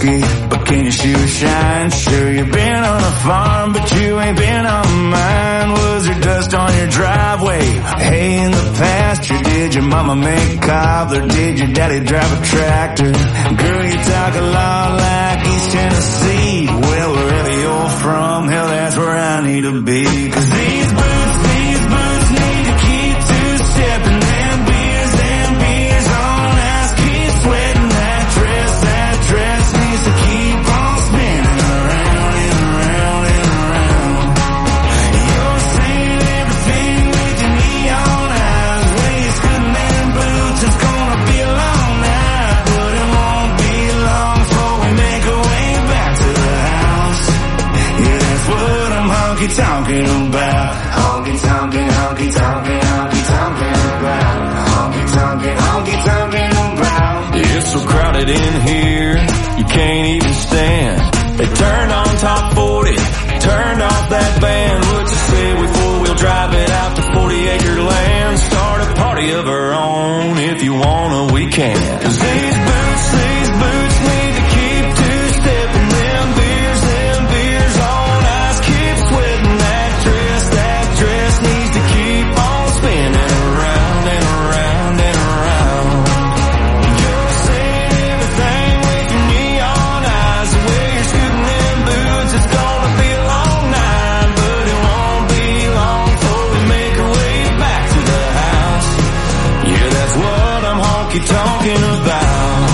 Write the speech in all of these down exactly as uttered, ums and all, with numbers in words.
whiskey, but can your shoes shine? Sure, you've been on a farm, but you ain't been on mine. Was there dust on your driveway? Hay in the pasture? Did your mama make cobbler? Did your daddy drive a tractor? Girl, you talk a lot like East Tennessee. Well, wherever you're from, hell, that's where I need to be. Cause these boots, these boots need to keep two-stepping. Them beers, them beers on ice, keep sweating. That dress, that dress needs to keep on spinning around and around and around. You're saying everything with your neon eyes. Waist good man boots, it's gonna be a long night, but it won't be long before we make our way back to the house. Yeah, that's what I'm honky-tonking about. Honky-tonking, honky-tonking, honky-tonking about. Honky-tonking, honky-tonking about. It's so crowded in here, you can't even stand. They turned on top forty, turned off that band. What you say we four-wheel drive it out to forty acre land? Start a party of our own, if you wanna we can. Cause these boots, these boots need to keep two-stepping. Them beers, them beers on ice, keep sweating. That dress, that dress needs to keep on spinning around and around and around. You're saying everything with your neon eyes. The way you're scooting them boots, it's gonna be a long night, but it won't be long before we make our way back to the house. Yeah, that's what I'm honky-tonking about.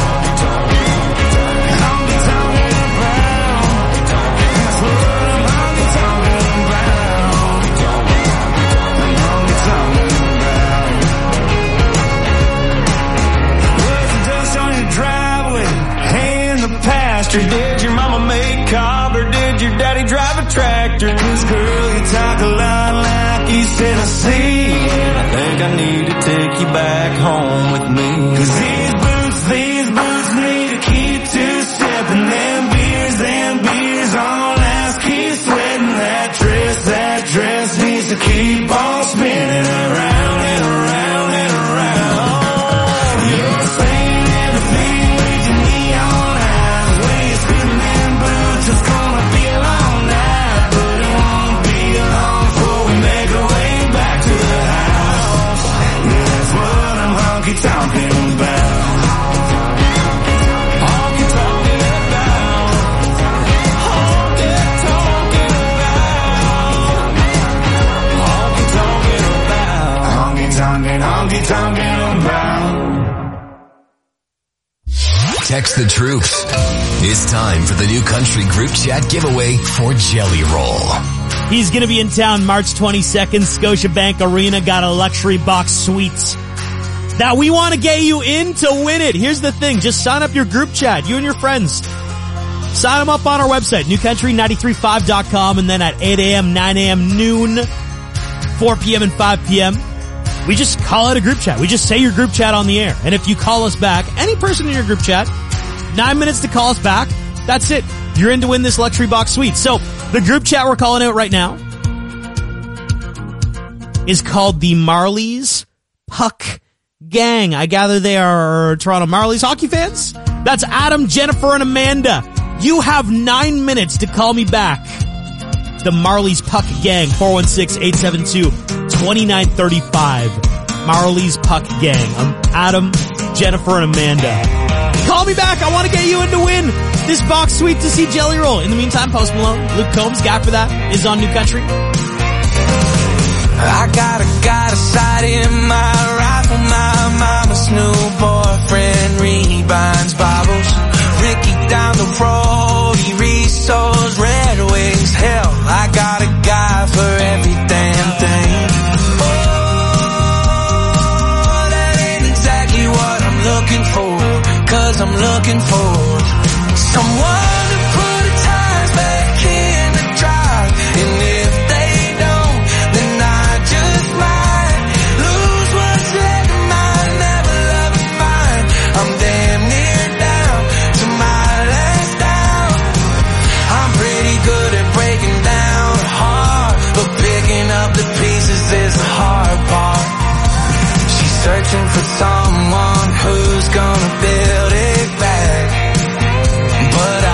Honky-tonking about. That's what I'm honky-tonking about. I'm honky-tonking about. Was the dust on your driveway? Hay in the pasture? Did your mama make cobbler? Did your daddy drive a tractor? Cause girl, you talk a lot like East Tennessee. And I think I need to take you back home with me. Cause these boots, these boots need to keep two-stepping. Them beers, them beers on ice, keep sweating. That dress, that dress needs to keep on spinning around and around and around. You're saying everything with your neon eyes. Waist good man boots, it's gonna be a long night, but it won't be long before we make our way back to the house. Yeah, that's what I'm honky-tonking about. Honky-tonking about. Honky-tonking about. Honky-tonking about. Honky-tonking, honky-tonking about. Text the troops. It's time for the New Country Group Chat giveaway for Jelly Roll. He's going to be in town March twenty-second. Scotiabank Arena got a luxury box suite that we want to get you in to win it. Here's the thing. Just sign up your group chat, you and your friends. Sign them up on our website, new country nine three five dot com, and then at eight a.m., nine a.m., noon, four p.m., and five p.m., we just call it a group chat. We just say your group chat on the air. And if you call us back, any person in your group chat, nine minutes to call us back, that's it. You're in to win this luxury box suite. So the group chat we're calling out right now is called the Marlies Puck Gang. I gather they are Toronto Marlies hockey fans. That's Adam, Jennifer, and Amanda. You have nine minutes to call me back. The Marlies Puck Gang, four one six, eight seven two, two nine three five. Marlies Puck Gang. I'm Adam, Jennifer, and Amanda. Call me back. I want to get you in to win this box suite to see Jelly Roll. In the meantime, Post Malone, Luke Combs, guy for that, is on New Country. I got a got a sight in my rifle. My mama's new boyfriend rebinds bottles. Ricky down the road, he reads those Red Wings. Hell, I got a guy for every damn thing. Oh, that ain't exactly what I'm looking for. Cause I'm looking for someone to put the tires back in the drive. And if they don't, then I just might lose what's left of mine. Never love it fine. I'm damn near down to my last down. I'm pretty good at breaking down hard, but picking up the pieces is the hard part. She's searching for someone who's gonna build it back, but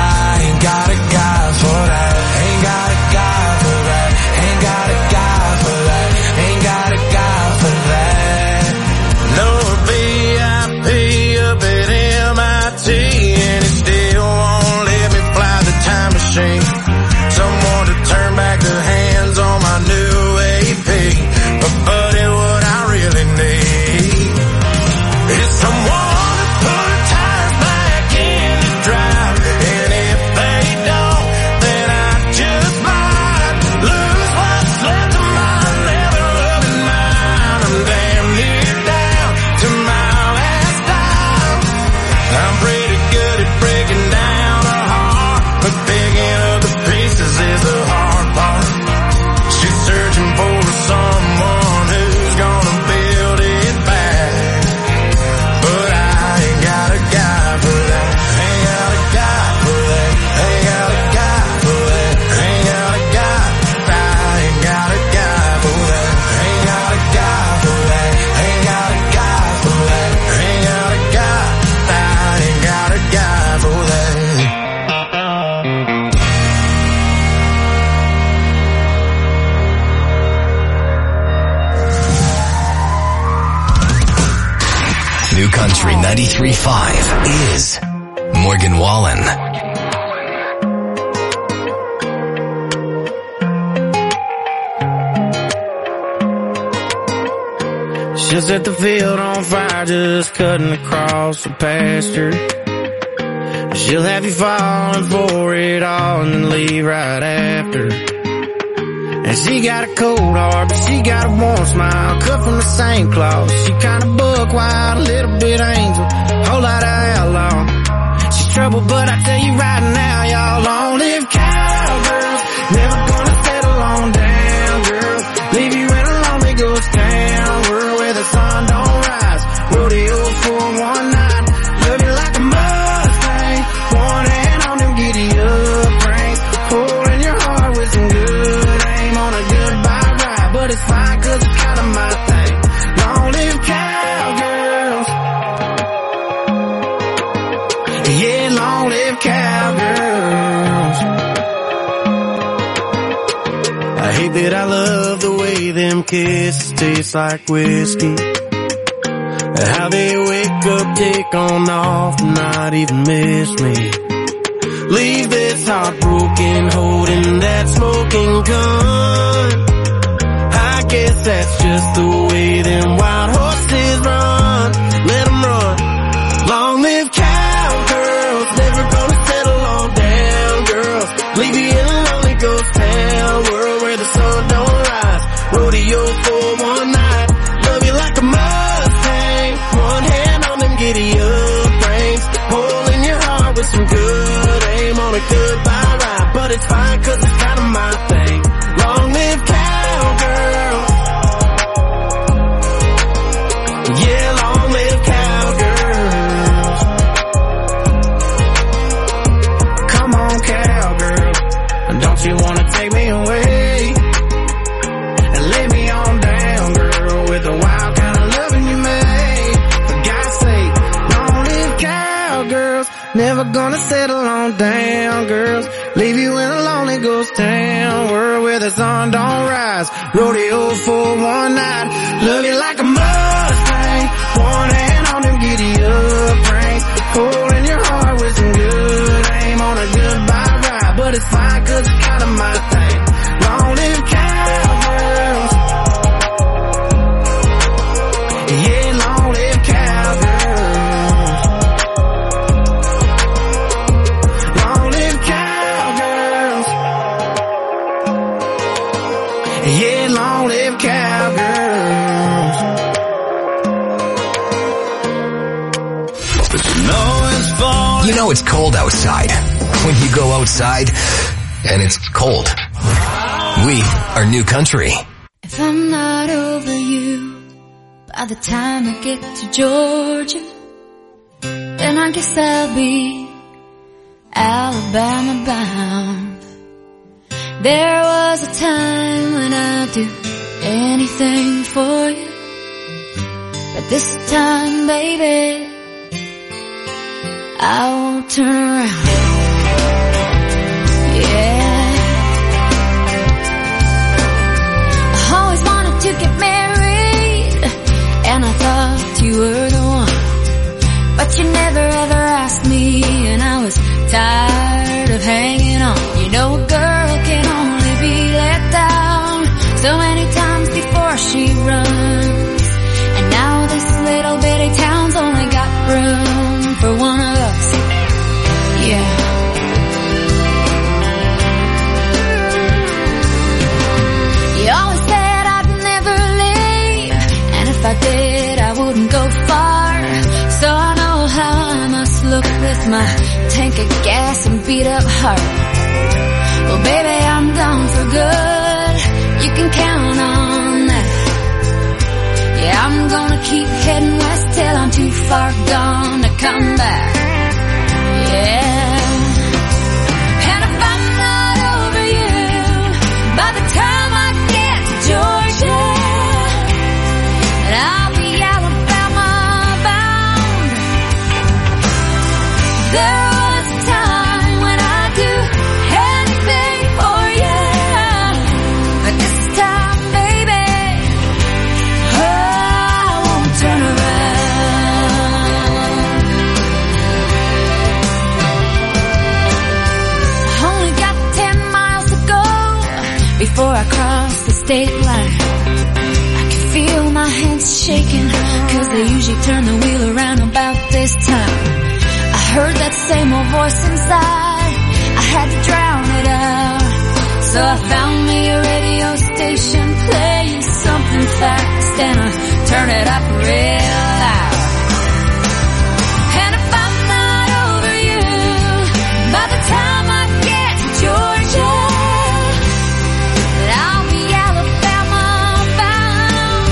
New Country ninety-three point five is Morgan Wallen. She'll set the field on fire just cutting across the pasture. She'll have you falling for it all and then leave right after. And she got a cold heart, but she got a warm smile, cut from the same cloth. She kinda buck wild, a little bit angel, whole lot of outlaw. She's trouble, but I tell you right now, y'all, long live cowgirls. Never gonna settle on down, girls. Leave you in a lonely ghost town, world where the sun don't rise. Rodeo for one night, love you like a Mustang. One hand on them giddy up reins, pulling your heart with some good aim on a goodbye ride. But it's fine, cause it's kinda my thing. Long live cowgirls. Yeah, long live cowgirls. I hate that I love the way them kisses taste like whiskey. How they wake up, take on off, and not even miss me. Leave this heartbroken, holding that smoking gun. I guess that's just the way them wild horses run. Let them run. Long live cowgirls, never gonna settle on down, girls. Leave you in a lonely ghost town, world where the sun don't rise. Rodeo for one night, love you like a Mustang. One hand on them giddy up reins, pulling your heart with some good aim on a goodbye ride. But it's fine, cause it's kinda my thing. Long live cowgirls. Yeah, long live cowgirls. Come on, cowgirl, don't you wanna take me away and lay me on down, girl, with the wild kind of loving you made. For God's sake, long live cowgirls. Never gonna settle on down, girls. Leave you in a lonely ghost town, world where the sun don't rise. Rodeo for one night, love you like a Mustang. One hand on them giddy up reins, pulling your heart with some good aim on a goodbye ride. But it's fine, cause it's kinda my thing. Long live cowgirls. Yeah, long live cowgirls. Long live cowgirls. Yeah, long live cowgirls. You know it's cold outside when you go outside and it's cold. We are New Country. If I'm not over you by the time I get to Georgia, then I guess I'll be Alabama bound. There was a time when I'd do anything for you, but this time, baby, I won't turn around. Yeah, I always wanted to get married, and I thought you were the one, but you never ever asked me, and I was tired of hanging on. You know a girl can only be let down so many times before she runs, and now this little bitty town's only got room for one of us. Yeah. You always said I'd never leave, and if I did, I wouldn't go far. So I know how I must look with my tank of gas and beat up heart. Well, baby, I'm gone for good. You can count on that. Yeah, I'm gonna keep heading west till I'm too far gone to come back. Yeah. And if I'm not over you by the time I get to Georgia, then I'll be Alabama bound. There was a time when I'd do anything for you, but this time, baby, oh, I won't turn around. state line. I can feel my hands shaking, cause they usually turn the wheel around about this time. I heard that same old voice inside, I had to drown it out. So I found me a radio station playing something fast, and I turned it up real loud. And if I'm not over you by the time I get to Georgia, I'll be Alabama bound.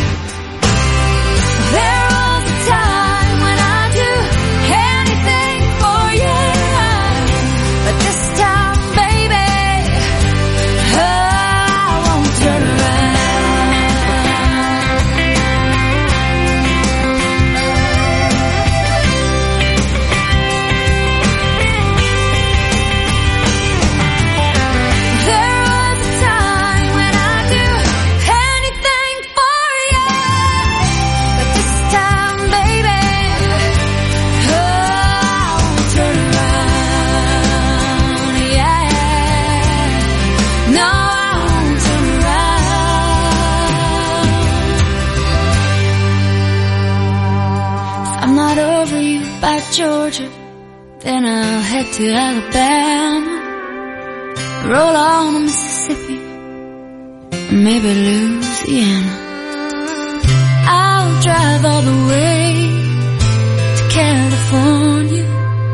There was a time when I'd do anything for you, but this time, baby, oh, I won't turn around. There was a time when I'd do anything for you, but this time, baby, oh, I won't turn around. Yeah, no, I won't turn around. If I'm not over you by Georgia, then I'll head to Alabama, roll on to Mississippi, maybe Louisiana. I'll drive all the way to California.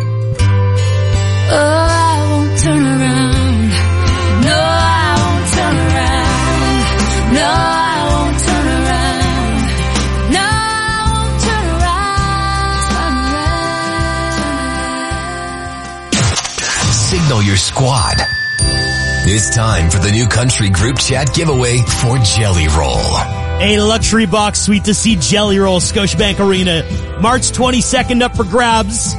Oh, I won't turn around. No, I won't turn around. No, I won't turn around. No, I won't turn around. Signal your squad. It's time for the New Country Group Chat giveaway for Jelly Roll. A luxury box suite to see Jelly Roll, Scotiabank Arena, March twenty-second up for grabs.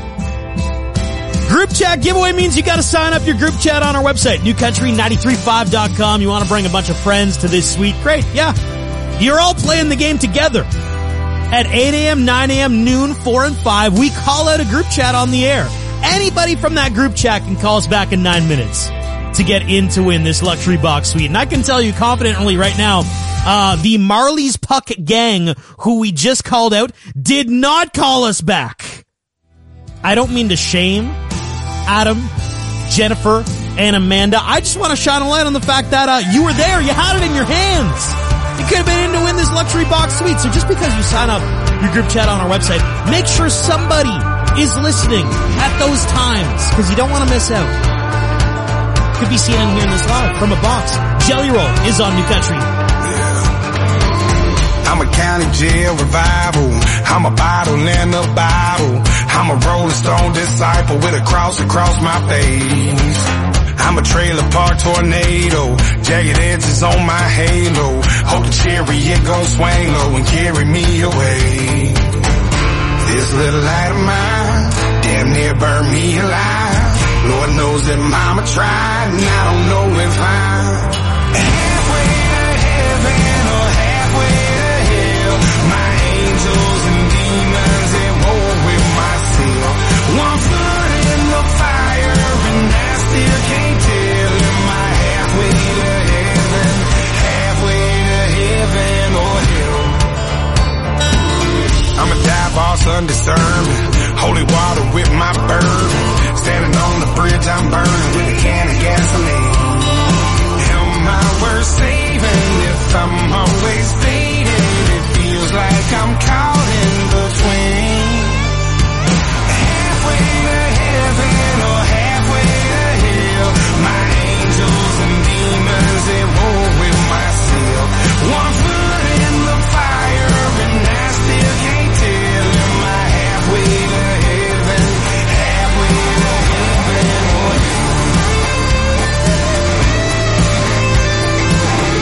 Group chat giveaway means you gotta sign up your group chat on our website, new country nine three five dot com. You wanna bring a bunch of friends to this suite? Great, yeah. You're all playing the game together. At eight a.m., nine a.m., noon, four and five, we call out a group chat on the air. Anybody from that group chat can call us back in nine minutes to get in to win this luxury box suite. And I can tell you confidently right now, uh, the Marley's Puck gang, who we just called out, did not call us back. I don't mean to shame Adam, Jennifer, and Amanda. I just want to shine a light on the fact that uh, you were there. You had it in your hands. You could have been in to win this luxury box suite. So just because you sign up your group chat on our website, make sure somebody is listening at those times, because you don't want to miss out. Could be seen and hearing this live from a box. Jelly Roll is on New Country. I'm a county jail revival. I'm a bottle in a bottle. I'm a Rolling Stone disciple with a cross across my face. I'm a trailer park tornado. Jagged edges on my halo. Hope the chariot gon' swing low and carry me away. This little light of mine damn near burned me alive. Lord knows that mama tried, and I don't know if I'm halfway to heaven or halfway to hell. My angels and demons at war with myself. One foot in the fire and I still can't tell. Am I halfway to heaven, halfway to heaven or hell? I'm a dive boss undiscerned, holy water with my bourbon. Standing on the bridge I'm burning with a can of gasoline. Am I worth saving if I'm always fading? It feels like I'm caught in between. Halfway to heaven or halfway to hell. My angels and demons at war with myself. One foot in the fire and I still can't tell. Am I halfway to heaven, halfway to heaven or hell?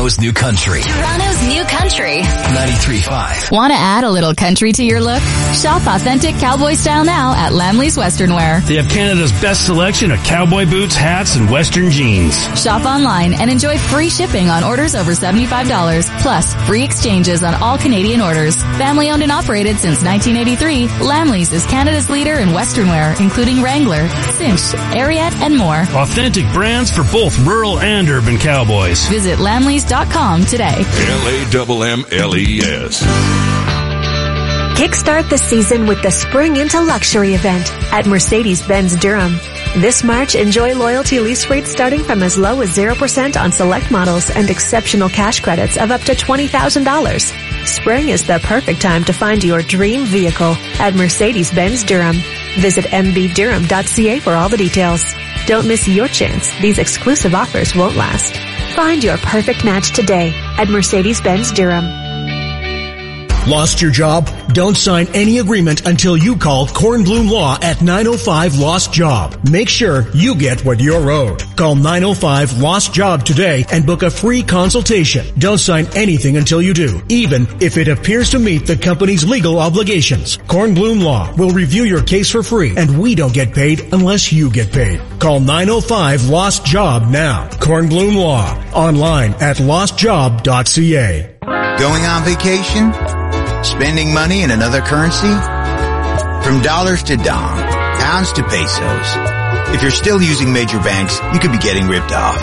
Toronto's new country. Toronto's new country. ninety-three point five. Want to add a little country to your look? Shop authentic cowboy style now at Lamley's Western Wear. They have Canada's best selection of cowboy boots, hats, and Western jeans. Shop online and enjoy free shipping on orders over seventy-five dollars, plus free exchanges on all Canadian orders. Family owned and operated since nineteen eighty-three, Lamley's is Canada's leader in Western wear, including Wrangler, Cinch, Ariat, and more. Authentic brands for both rural and urban cowboys. Visit lamleys dot com today. L A M M L E S. Kickstart the season with the Spring into Luxury event at Mercedes-Benz Durham. This March, enjoy loyalty lease rates starting from as low as zero percent on select models and exceptional cash credits of up to twenty thousand dollars. Spring is the perfect time to find your dream vehicle at Mercedes-Benz Durham. Visit m b durham dot c a for all the details. Don't miss your chance. These exclusive offers won't last. Find your perfect match today at Mercedes-Benz Durham. Lost your job? Don't sign any agreement until you call Kornblum Law at nine oh five Lost Job. Make sure you get what you're owed. Call nine oh five Lost Job today and book a free consultation. Don't sign anything until you do, even if it appears to meet the company's legal obligations. Kornblum Law will review your case for free, and we don't get paid unless you get paid. Call nine oh five Lost Job now. Kornblum Law. Online at lost job dot c a. Going on vacation? Spending money in another currency? From dollars to dong, pounds to pesos. If you're still using major banks, you could be getting ripped off.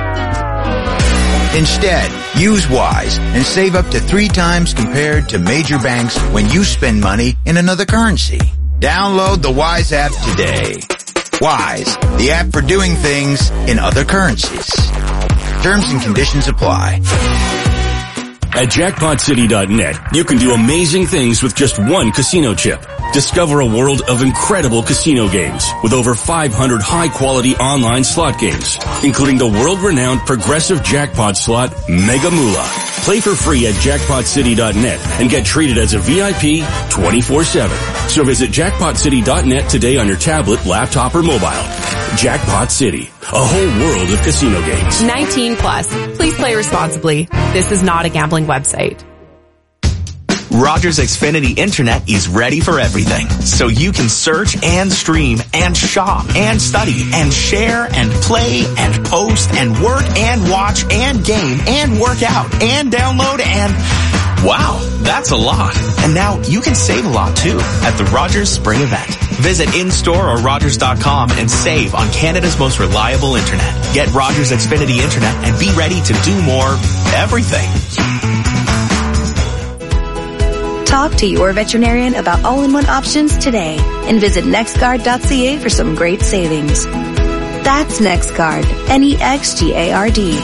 Instead, use Wise and save up to three times compared to major banks when you spend money in another currency. Download the Wise app today. Wise, the app for doing things in other currencies. Terms and conditions apply. At jackpot city dot net, you can do amazing things with just one casino chip. Discover a world of incredible casino games with over five hundred high-quality online slot games, including the world-renowned progressive jackpot slot Mega Moolah. Play for free at jackpot city dot net and get treated as a V I P twenty-four seven. So visit jackpot city dot net today on your tablet, laptop, or mobile. Jackpot City, a whole world of casino games. nineteen plus. Please play responsibly. This is not a gambling website. Rogers Xfinity Internet is ready for everything. So you can search and stream and shop and study and share and play and post and work and watch and game and work out and download and... Wow, that's a lot. And now you can save a lot too at the Rogers Spring event. Visit in-store or rogers dot com and save on Canada's most reliable internet. Get Rogers Xfinity Internet and be ready to do more everything. Talk to your veterinarian about all-in-one options today and visit nextguard dot c a for some great savings. That's NextGuard, N E X G A R D.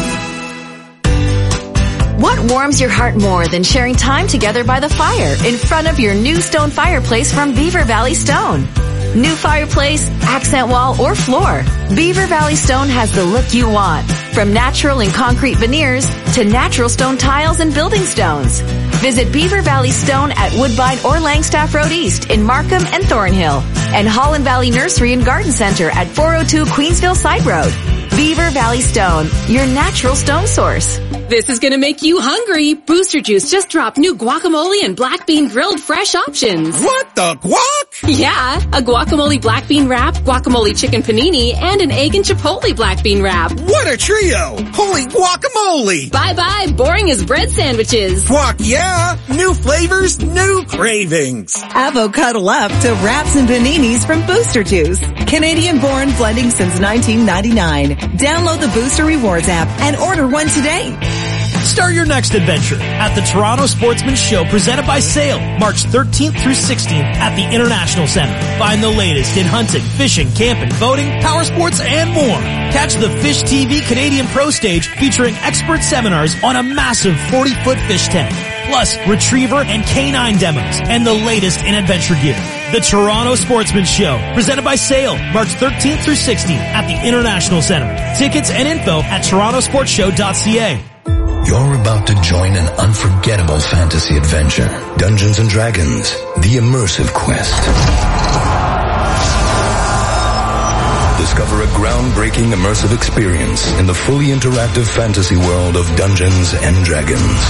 What warms your heart more than sharing time together by the fire in front of your new stone fireplace from Beaver Valley Stone? New fireplace, accent wall, or floor, Beaver Valley Stone has the look you want. From natural and concrete veneers to natural stone tiles and building stones. Visit Beaver Valley Stone at Woodbine or Langstaff Road East in Markham and Thornhill. And Holland Valley Nursery and Garden Center at four oh two Queensville Side Road. Beaver Valley Stone, your natural stone source. This is gonna make you hungry. Booster Juice just dropped new guacamole and black bean grilled fresh options. What the guac? Yeah, a guacamole black bean wrap, guacamole chicken panini, and an egg and chipotle black bean wrap. What a trio! Holy guacamole! Bye-bye, boring as bread sandwiches. Guac, yeah! New flavors, new cravings. Avocado up to wraps and paninis from Booster Juice. Canadian-born blending since nineteen ninety-nine. Download the Booster Rewards app and order one today. Start your next adventure at the Toronto Sportsman Show presented by Sail, March thirteenth through sixteenth at the International Center. Find the latest in hunting, fishing, camping, boating, power sports, and more. Catch the Fish T V Canadian Pro Stage featuring expert seminars on a massive forty-foot fish tank. Plus, retriever and canine demos and the latest in adventure gear. The Toronto Sportsman Show, presented by Sail, March thirteenth through sixteenth at the International Center. Tickets and info at toronto sports show dot c a. You're about to join an unforgettable fantasy adventure. Dungeons and Dragons, the immersive quest. Discover a groundbreaking immersive experience in the fully interactive fantasy world of Dungeons and Dragons.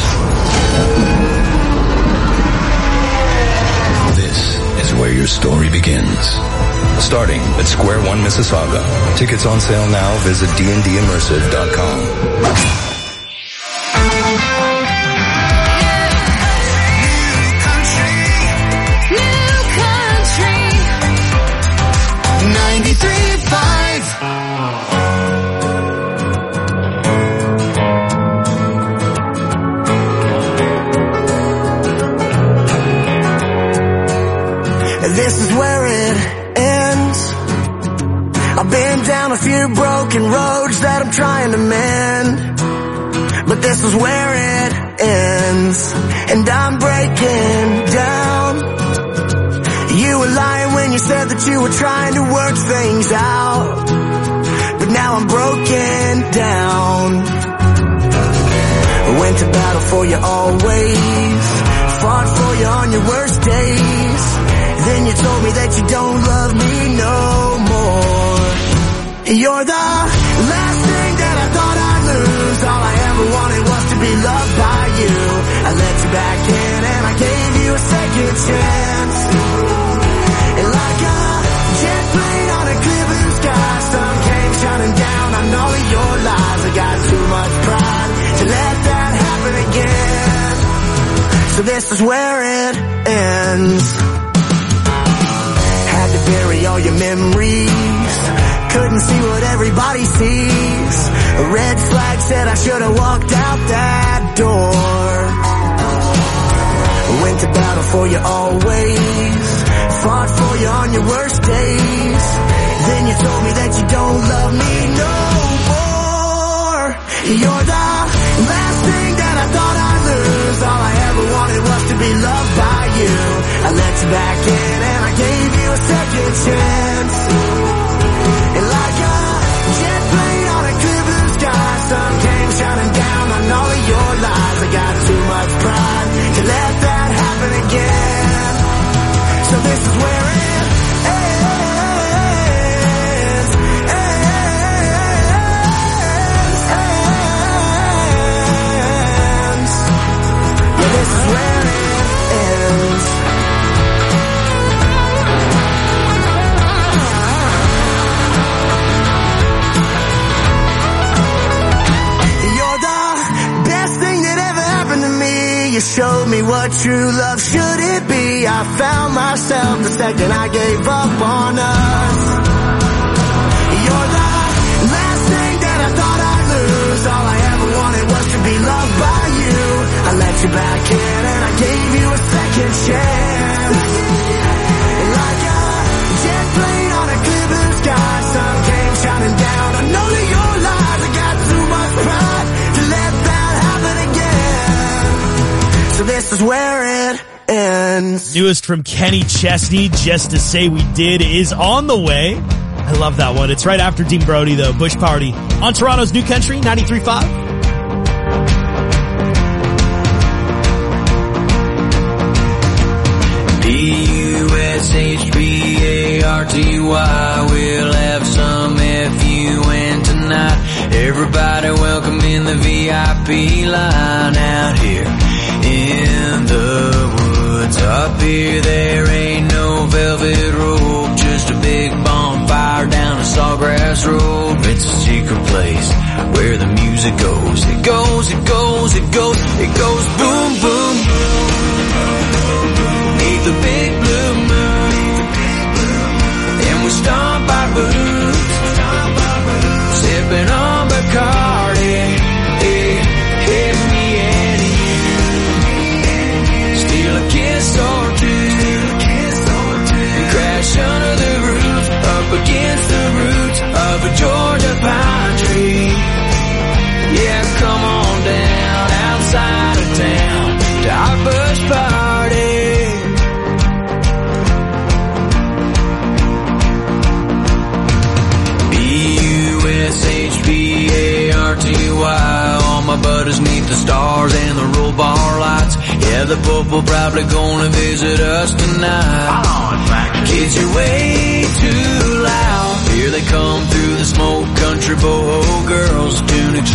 This is where your story begins. Starting at Square One Mississauga. Tickets on sale now. Visit d n d immersive dot com. ninety-three point five This is where it ends. I've been down a few broken roads that I'm trying to mend, but this is where it ends, and I'm breaking down. You were lying when you said that you were trying to work things out, but now I'm broken down. I went to battle for you always, fought for you on your worst days. Then you told me that you don't love me no more. You're the last thing that I thought I'd lose. All I ever wanted was to be loved by you. I let you back in and I gave you a second chance. And like a jet plane on a clear blue sky, sun came shining down on all of your lies. I got too much pride to let that happen again. So this is where it ends. Had to bury all your memories, couldn't see what everybody sees. A red flag said I should have walked out that door. Went to battle for you always, fought for you on your worst days. Then you told me that you don't love me no more. You're the last thing that I thought I'd lose. All I ever wanted was to be loved by you. I let you back in and I gave you a second chance. And like a jet plane on a clear blue sky, sun came shining down on all of your lies. I got too much pride to let that happen again. So this is where it ends, ends, ends. Yeah, this is where it ends. You're the best thing that ever happened to me. You showed me what true love should it be. I found myself the second I gave up on us. You're the last thing that I thought I'd lose. All I ever wanted was to be loved by you. I let you back in and I gave you a second chance. Like a jet plane on a clear blue sky, sun came shining down on all of your lies. I got too much pride to let that happen again. So this is where it ends. Newest from Kenny Chesney, Just to Say We Did, is on the way. I love that one. It's right after Dean Brody, though. Bush Party on Toronto's New Country, ninety-three point five. B U S H B A R T Y, we'll have some F U N tonight. Everybody welcome in the V I P line out here in the woods. Up here there ain't no velvet rope, just a big bonfire down a sawgrass road. It's a secret place where the music goes. It goes, it goes, it goes, it goes boom, boom. Neath the big blue moon, and we stomp our boots, sipping on Bacardi, yeah, hit me and you, steal a kiss or two, and crash under the roof, up against the roots of a Georgia pine tree. Yeah, come on down outside of town to our bush party. B U S H B A R T Y, all my buddies meet the stars and the roll bar lights. Yeah, the Pope will probably gonna visit us tonight. Kids, you're way too loud. Here they come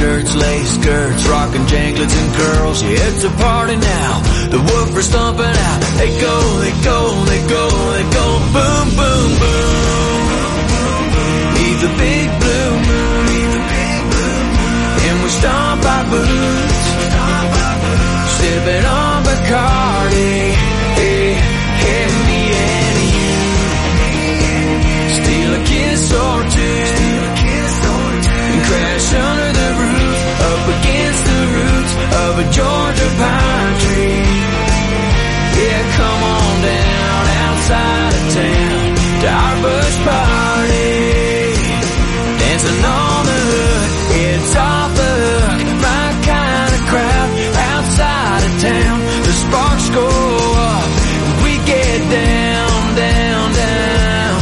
shirts, lace skirts, rocking janglets and curls. Yeah, it's a party now. The woofers stomping out. They go, they go, they go, they go. Boom, boom, boom. Beneath the big blue moon. And we stomp our boots. Sipping on Bacardi. Hey, hey, me and you. Steal a kiss or two. And crash under the roof, up against the roots of a Georgia pine tree. Yeah, come on down outside of town to our bush party. Dancing on the hood, it's off the hook, my kind of crowd outside of town. The sparks go up, we get down, down, down.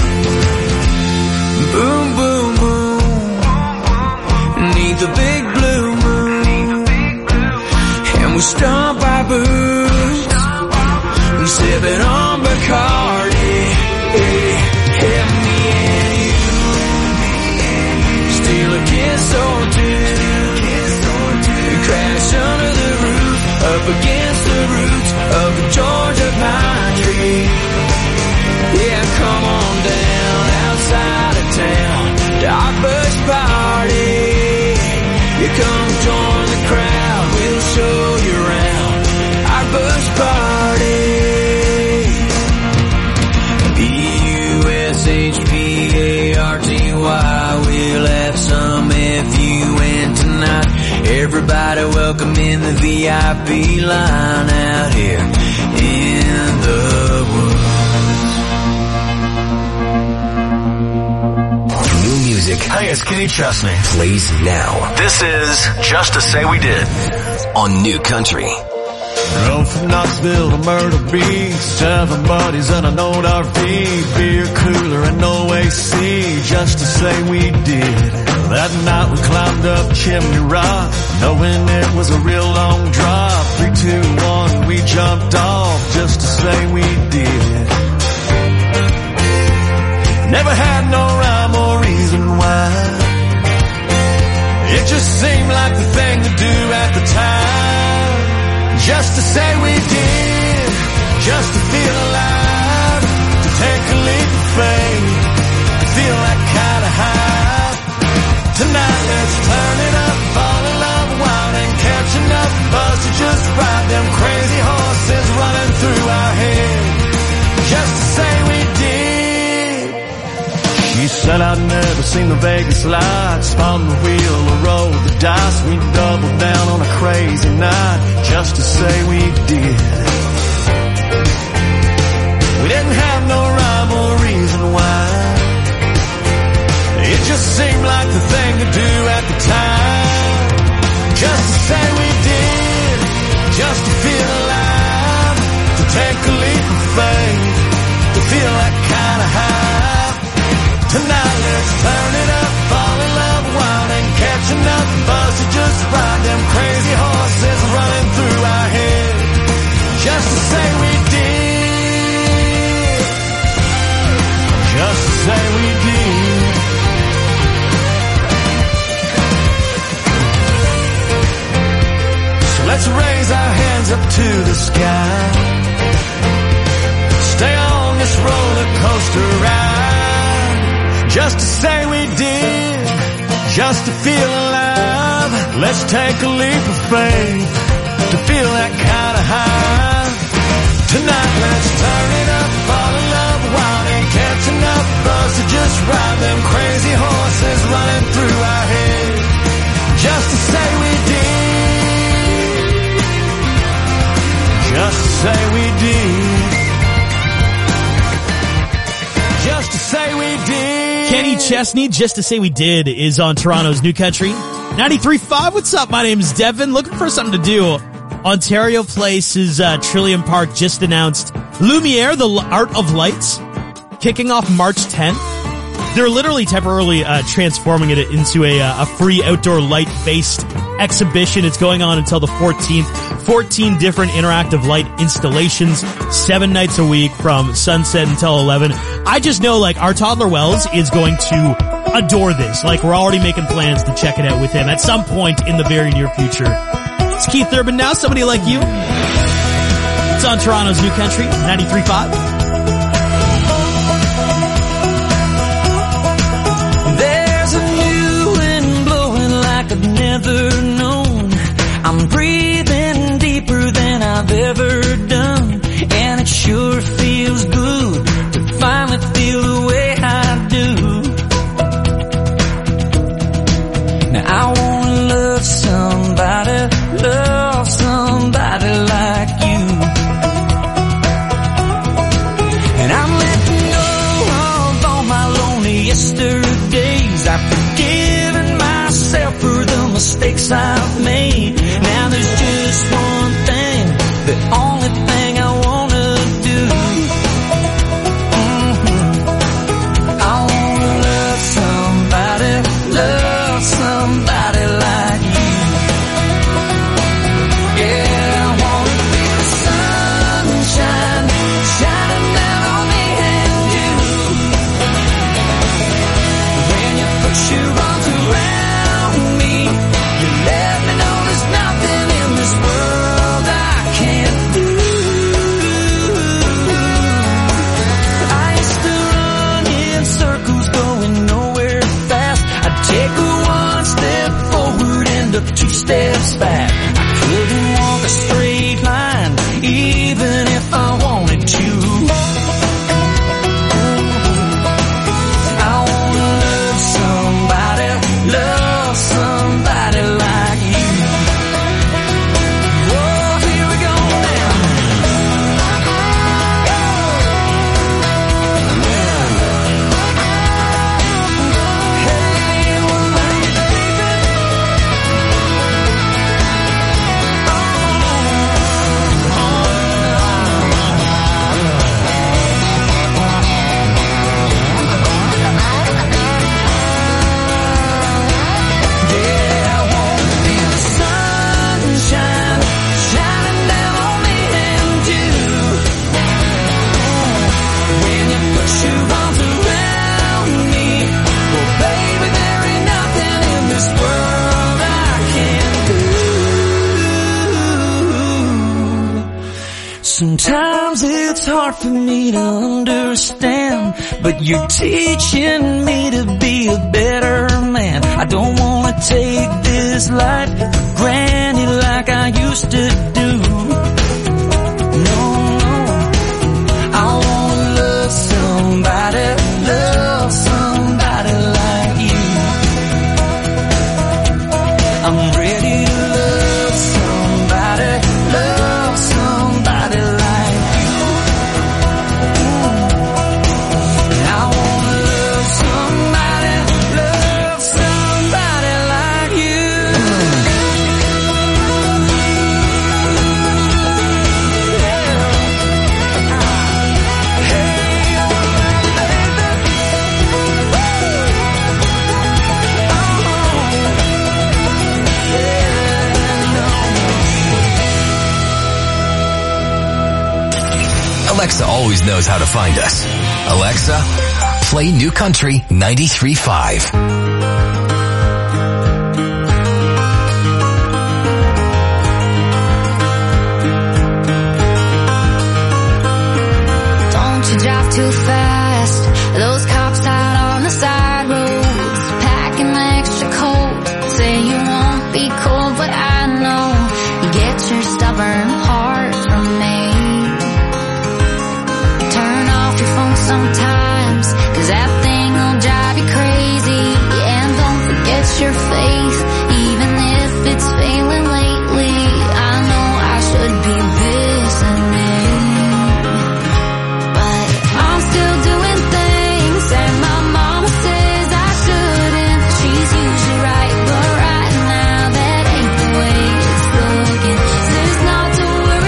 Boom, boom, boom. Beneath the big blue moon, and we stomp our boots, and sipping on Bacardi. Hey, hey, me and you. Steal a kiss or two, and crash under the roof, up against the roots of the Georgia pine tree. Yeah, come on down outside of town to our bush party. You come join the crowd, we'll show you around our bush party. B U S H P A R T Y, we'll have some F U N tonight. Everybody welcome in the V I P line out here in the woods. New music. Hey, it's Kenny Chesney. Plays now. This is Just to Say We Did on New Country. Drove from Knoxville to Myrtle Beach, seven buddies and an old R V, beer cooler and no A C, just to say we did. That night we climbed up Chimney Rock, knowing it was a real long drop. Three, two, one, we jumped off, just to say we did. Never had no rhyme or reason why. It just seemed like the thing to do at the time. Just to say we did, just to feel alive, to take a leap of faith, to feel that kind of high. Tonight let's turn it up, fall in love wild and catch enough buzz to just ride them crazy horses running through our head. Just to say we did. She said I'd never seen the Vegas lights, spun the wheel or rolled the dice. We doubled down on a crazy night, just to say we did. We didn't have no rhyme or reason why. It just seemed like the thing to do at the time. Just to say we did, just to feel alive, to take a leap of faith, to feel that kind of high. Tonight let's turn it up, fall in love wild and catch enough buzz to just ride them crazy horses running through our head. Just to say we did, just to say we did. So let's raise our hands up to the sky, stay on this roller coaster ride. Just to say we did, just to feel alive. Let's take a leap of faith, to feel that kind of high. Tonight let's turn it up, fall in love wild and catch enough buzz to just ride them crazy horses running through our head. Just to say we did, just to say we did, just to say we did. Kenny Chesney, Just to Say We Did, is on Toronto's New Country. ninety-three point five, what's up? My name's Devin. Looking for something to do. Ontario Place's uh, Trillium Park just announced Lumiere, the Art of Lights, kicking off March tenth. They're literally temporarily uh, transforming it into a, uh, a free outdoor light-based exhibition. It's going on until the fourteenth. fourteen different interactive light installations, seven nights a week from sunset until eleven. I just know, like, our toddler Wells is going to adore this. Like, we're already making plans to check it out with him at some point in the very near future. It's Keith Urban now, somebody like you. It's on Toronto's New Country, ninety-three point five. There's a new wind blowing like I've never known. I'm breathing deeper than I've ever done, and it sure feels good to finally feel the way I do. Now I wanna love somebody, love somebody like you. And I'm letting go of all my lonely yesterdays. I've forgiven myself for the mistakes I've made. Now there's just one thing, the only thing I wanna do. Mm-hmm. I wanna love somebody, love somebody like you. Yeah, I wanna be the sunshine shining down on me and you. When you put your arms around me, you let me know there's nothing in this world I can't do. I used to run in circles going nowhere fast. I'd take a one step forward and up two steps back. I couldn't walk a straight line even if I wanted to. I wanna love somebody, love somebody like you. Oh, here we go now. Hey, well, baby, yeah, I wanna be the sunshine shining down on me and you. When you put your arms around me, well, baby, there ain't nothing in this world I can't do. Sometimes it's hard for me to understand, but you're teaching me to be a better man. I don't wanna take this life for granted like I used to do. No, no, I wanna love somebody, love somebody like you. I'm ready to love somebody, love somebody like you. And I wanna love somebody, love somebody like you. Alexa always knows how to find us. Alexa, play New Country ninety-three point five. Don't you drive too fast. Those cops out on the side roads, packing extra coat. Say you won't be cold, but I know you get your stubborn heart from me. Turn off your phone sometimes, 'cause that thing will drive you crazy. Yeah, and don't forget your faith, even if it's failing lately. I know I should be listening, but I'm still doing things that my mama says I shouldn't. She's usually right, but right now that ain't the way it's looking. There's not to worry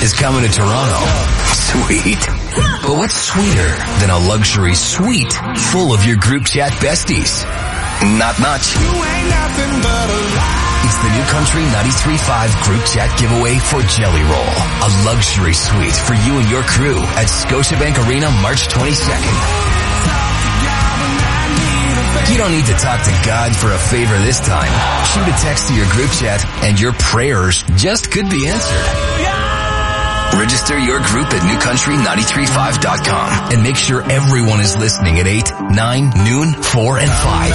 is coming to Toronto. Sweet. But what's sweeter than a luxury suite full of your group chat besties? Not much. It's the New Country ninety-three point five group chat giveaway for Jelly Roll. A luxury suite for you and your crew at Scotiabank Arena March twenty-second. You don't need to talk to God for a favor this time. Shoot a text to your group chat and your prayers just could be answered. Register your group at new country nine three five dot com and make sure everyone is listening at eight, nine, noon, four, and five.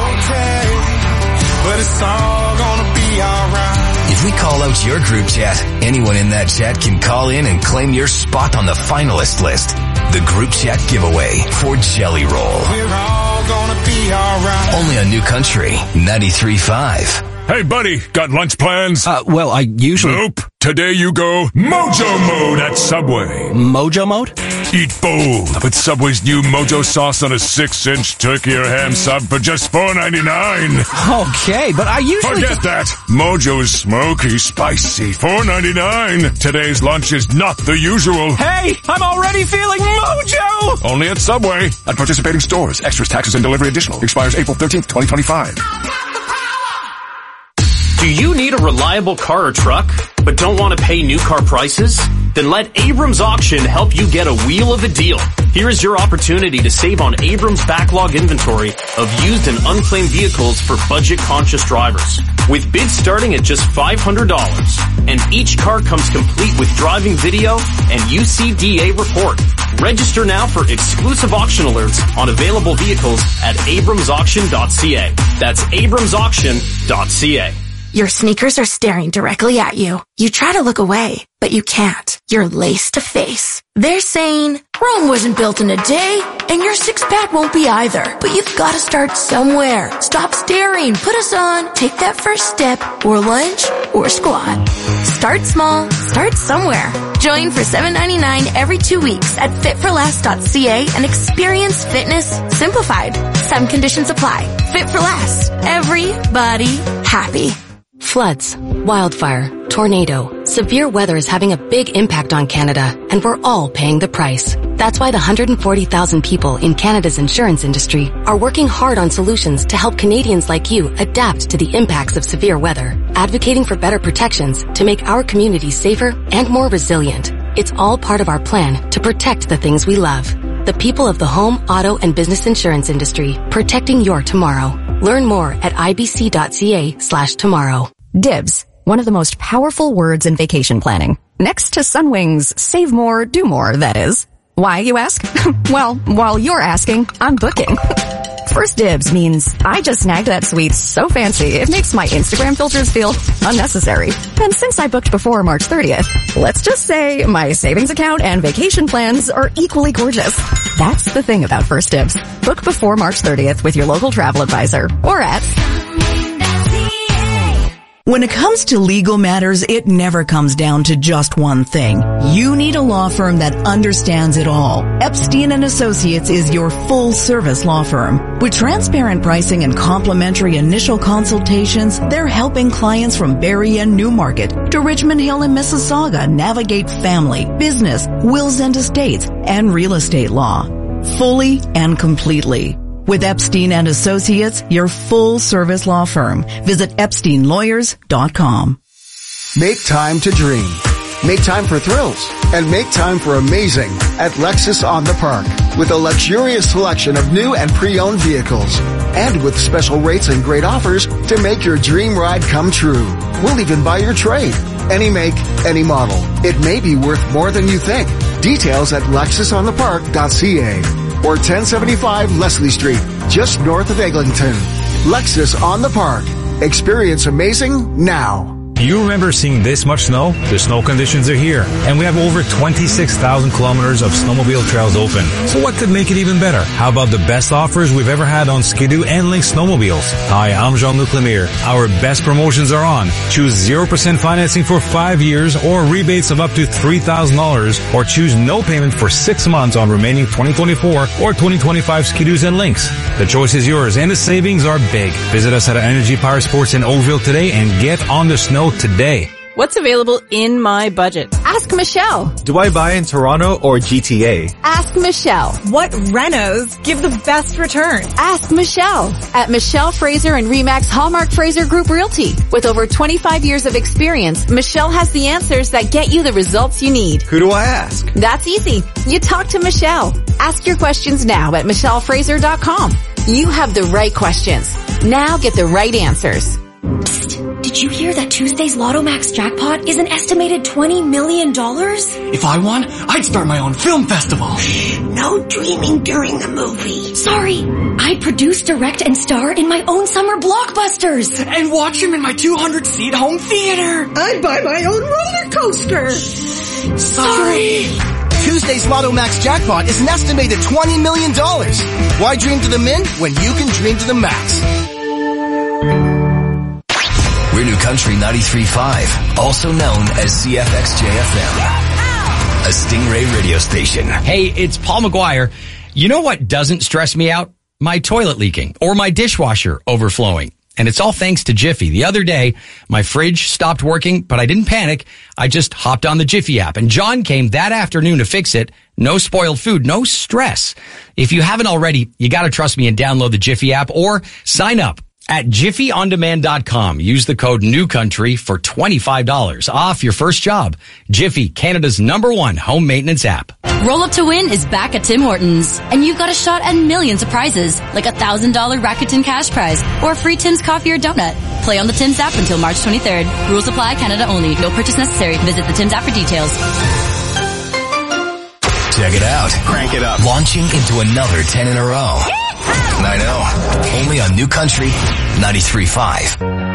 But it's all gonna be alright. If we call out your group chat, anyone in that chat can call in and claim your spot on the finalist list. The group chat giveaway for Jelly Roll. We're all gonna be alright. Only on New Country ninety-three point five. Hey, buddy, got lunch plans? Uh, well, I usually... Nope. Today you go Mojo Mode at Subway. Mojo Mode? Eat bold with Subway's new Mojo sauce on a six-inch turkey or ham sub for just four ninety-nine. Okay, but I usually... Forget that. Mojo's smoky, spicy, four ninety-nine. Today's lunch is not the usual. Hey, I'm already feeling Mojo! Only at Subway. At participating stores. Extras, taxes, and delivery additional. Expires April thirteenth, twenty twenty-five. Do you need a reliable car or truck, but don't want to pay new car prices? Then let Abrams Auction help you get a wheel of a deal. Here is your opportunity to save on Abrams' backlog inventory of used and unclaimed vehicles for budget-conscious drivers. With bids starting at just five hundred dollars, and each car comes complete with driving video and U C D A report. Register now for exclusive auction alerts on available vehicles at abrams auction dot c a. That's abrams auction dot c a. Your sneakers are staring directly at you. You try to look away, but you can't. You're laced to face. They're saying, Rome wasn't built in a day, and your six-pack won't be either. But you've got to start somewhere. Stop staring. Put us on. Take that first step, or lunge, or squat. Start small. Start somewhere. Join for seven ninety-nine every two weeks at fit for less dot c a and experience fitness simplified. Some conditions apply. Fit for Less. Everybody happy. Floods, wildfire, tornado, severe weather is having a big impact on Canada, and we're all paying the price. That's why the one hundred forty thousand people in Canada's insurance industry are working hard on solutions to help Canadians like you adapt to the impacts of severe weather, advocating for better protections to make our communities safer and more resilient. It's all part of our plan to protect the things we love. The people of the home, auto, and business insurance industry, protecting your tomorrow. Learn more at ibc dot c a slash tomorrow. D I B S, one of the most powerful words in vacation planning. Next to Sunwing's save more, do more, that is. Why, you ask? Well, while you're asking, I'm booking. First dibs means I just snagged that suite so fancy it makes my Instagram filters feel unnecessary. And since I booked before March thirtieth, let's just say my savings account and vacation plans are equally gorgeous. That's the thing about First Dibs. Book before March thirtieth with your local travel advisor or at... When it comes to legal matters, it never comes down to just one thing. You need a law firm that understands it all. Epstein and Associates is your full-service law firm. With transparent pricing and complimentary initial consultations, they're helping clients from Barrie and Newmarket to Richmond Hill and Mississauga navigate family, business, wills and estates, and real estate law. Fully and completely. With Epstein and Associates, your full-service law firm. Visit epstein lawyers dot com. Make time to dream. Make time for thrills. And make time for amazing at Lexus on the Park. With a luxurious selection of new and pre-owned vehicles. And with special rates and great offers to make your dream ride come true. We'll even buy your trade. Any make, any model. It may be worth more than you think. Details at lexus on the park dot c a. Or ten seventy-five Leslie Street, just north of Eglinton. Lexus on the Park. Experience amazing now. Do you remember seeing this much snow? The snow conditions are here, and we have over twenty-six thousand kilometers of snowmobile trails open. So what could make it even better? How about the best offers we've ever had on Ski-Doo and Lynx snowmobiles? Hi, I'm Jean-Luc Lemire. Our best promotions are on. Choose zero percent financing for five years or rebates of up to three thousand dollars, or choose no payment for six months on remaining twenty twenty-four or twenty twenty-five Ski-Doos and Lynx. The choice is yours, and the savings are big. Visit us at Energy Power Sports in Oakville today and get on the snow today. What's available in my budget? Ask Michelle. Do I buy in Toronto or G T A? Ask Michelle. What renos give the best return? Ask Michelle. At Michelle Fraser and Remax Hallmark Fraser Group Realty. With over twenty-five years of experience, Michelle has the answers that get you the results you need. Who do I ask? That's easy. You talk to Michelle. Ask your questions now at michelle fraser dot com. You have the right questions. Now get the right answers. Psst. Did you hear that Tuesday's Lotto Max jackpot is an estimated twenty million dollars? If I won, I'd start my own film festival. No dreaming during the movie. Sorry. I'd produce, direct, and star in my own summer blockbusters. And watch them in my two hundred seat home theater. I'd buy my own roller coaster. Sorry. Tuesday's Lotto Max jackpot is an estimated twenty million dollars. Why dream to the min when you can dream to the max? We're New Country ninety-three point five, also known as C F X J F M, a Stingray radio station. Hey, it's Paul McGuire. You know what doesn't stress me out? My toilet leaking or my dishwasher overflowing. And it's all thanks to Jiffy. The other day, my fridge stopped working, but I didn't panic. I just hopped on the Jiffy app, and John came that afternoon to fix it. No spoiled food, no stress. If you haven't already, you gotta trust me and download the Jiffy app or sign up at jiffy on demand dot com. Use the code NEWCOUNTRY for twenty-five dollars off your first job. Jiffy, Canada's number one home maintenance app. Roll Up to Win is back at Tim Hortons, and you've got a shot at millions of prizes, like a one thousand dollars Rakuten cash prize or a free Tim's coffee or donut. Play on the Tim's app until March twenty-third. Rules apply, Canada only. No purchase necessary. Visit the Tim's app for details. Check it out. Crank it up. Launching into another ten in a row. I know. Only on New Country ninety-three point five.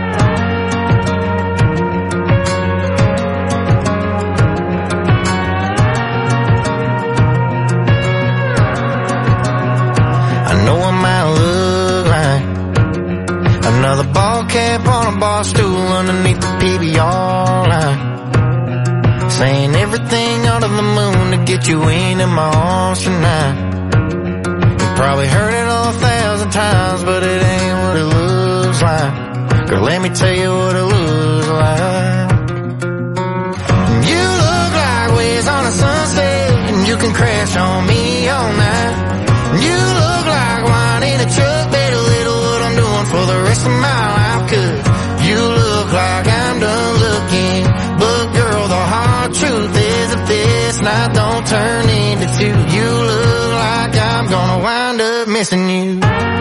I know I might look like another ball cap on a bar stool underneath the P B R line, saying everything under the moon to get you into my arms tonight. You probably heard it all a thousand times, but it ain't what it looks like. Girl, let me tell you what it looks like. You look like waves on a sunset, and you can crash on me all night. You look like wine in a truck, better little what I'm doing for the rest of my life. Cause you look like I'm done looking, but girl, the hard truth is if this night don't turn into two, you look like I'm gonna wind up missing you.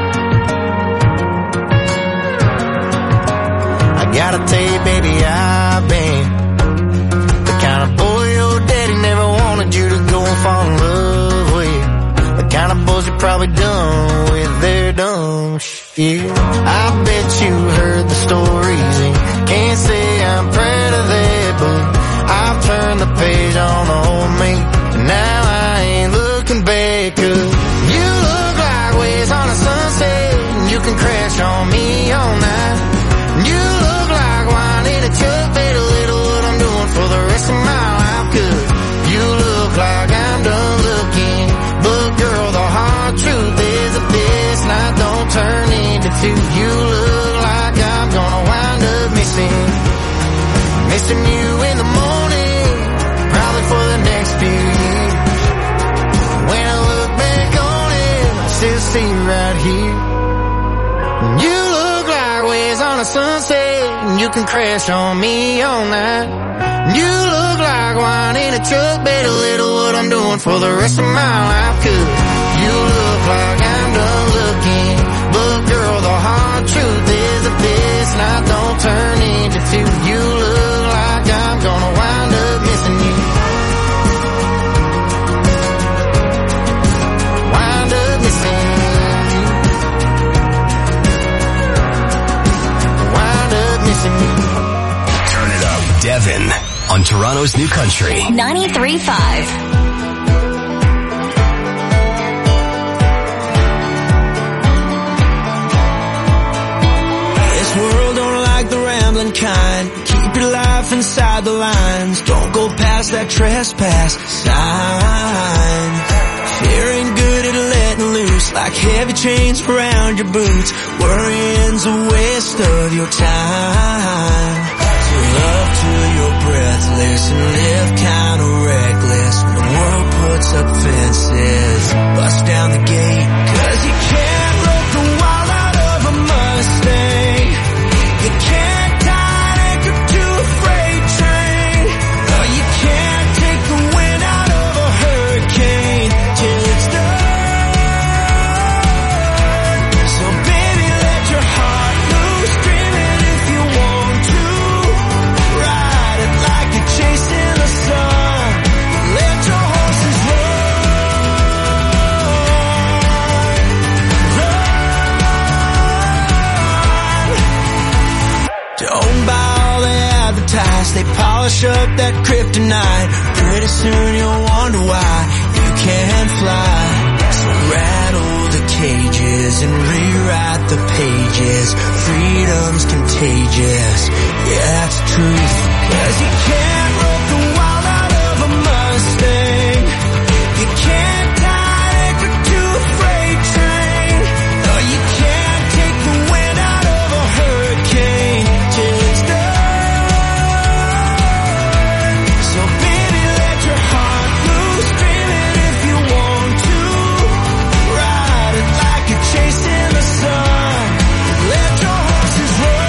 I gotta tell you, baby, I've been the kind of boy your daddy never wanted you to go and fall in love with. The kind of boys you probably done with their dumb shit. I bet you heard the stories and can't say I'm proud of that, but I've turned the page on the old me, and now I ain't looking back. Cause you look like waves on a sunset, and you can crash on me all night. You look like wine in a truck, better little what I'm doing for the rest of my life. Cause you look like I'm done looking, but girl, the hard truth is if this night don't turn into two, you look like I'm gonna wind up missing, missing you in the morning, probably for the next few years. When I look back on it, I still see you right here. You look like waves on a sunset, and you can crash on me all night. You look like wine in a truck, better little what I'm doing for the rest of my life. Cause you look like I'm done looking, but girl, the hard truth is if this night don't turn into two, you look like I'm gonna wind up missing you. Wind up missing you. Wind up missing you. Turn it up. Devin on Toronto's New Country ninety-three point five. Kind. Keep your life inside the lines. Don't go past that trespass sign. Feeling good at letting loose, like heavy chains around your boots. Worrying's a waste of your time. So love till you're breathless and live kinda reckless. When the world puts up fences, bust down the gate. Cause you can't rope the wild out of a Mustang. You can't tie an anchor to a freight train. No, you can't take the wind out of a hurricane till it's done. So baby, let your heart loose, dream it if you want to. Ride it like you're chasing the sun. Let your horses run. Don't buy all they advertise. They polish up that kryptonite. Pretty soon you'll wonder why you can't fly. So rattle the cages and rewrite the pages. Freedom's contagious, yeah, that's the truth. Cause you can't rope the wild out of a Mustang. You can't tie an anchor to a freight train. No, you can't take the wind out of a hurricane till it's done. So baby, let your heart loose, dream it if you want to. Ride it like you're chasing the sun. Let your horses run.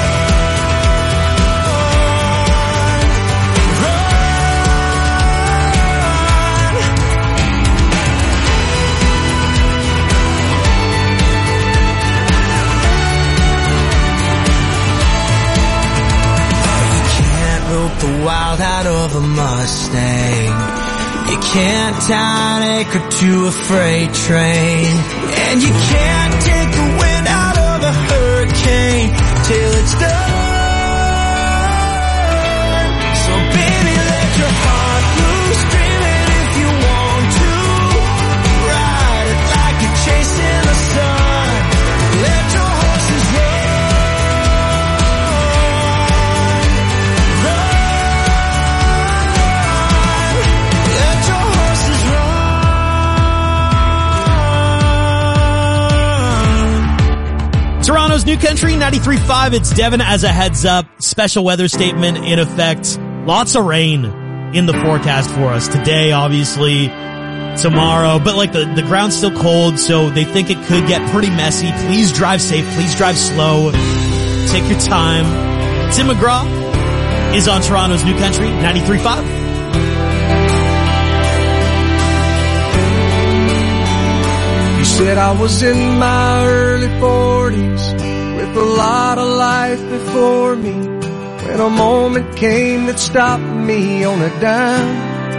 The wild out of a Mustang. You can't tie an anchor to a freight train. And you can't take the wind out of a hurricane till it's done. So baby, let your heart loose, dream it if you want to. Ride it like you're chasing the sun. Let your horses run. Toronto's New Country, ninety-three point five. It's Devin as a heads up. Special weather statement in effect. Lots of rain in the forecast for us today, obviously, tomorrow. But like the, the ground's still cold, so they think it could get pretty messy. Please drive safe. Please drive slow. Take your time. Tim McGraw is on Toronto's New Country, ninety-three point five. You said I was in my early forties with a lot of life before me, when a moment came that stopped me on a dime.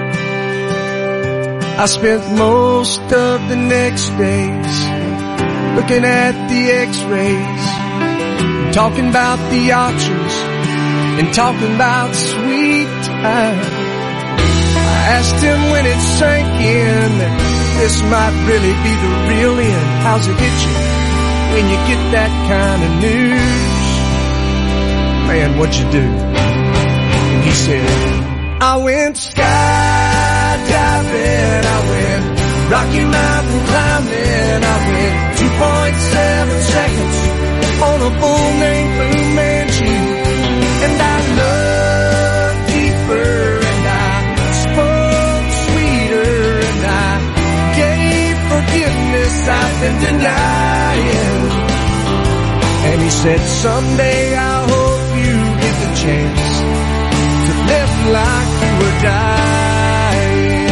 I spent most of the next days looking at the x-rays, talking about the options and talking about sweet time. I asked him when it sank in that this might really be the real end. How's it hit you when you get that kind of news? Man, what'd you do? And he said, I went skydiving, I went Rocky Mountain climbing, I went two point seven seconds on a bull named Fu Manchu. And I loved deeper, and I spoke sweeter, and I gave forgiveness I've been denying. And he said, someday I hope you get the chance to live like you were dying.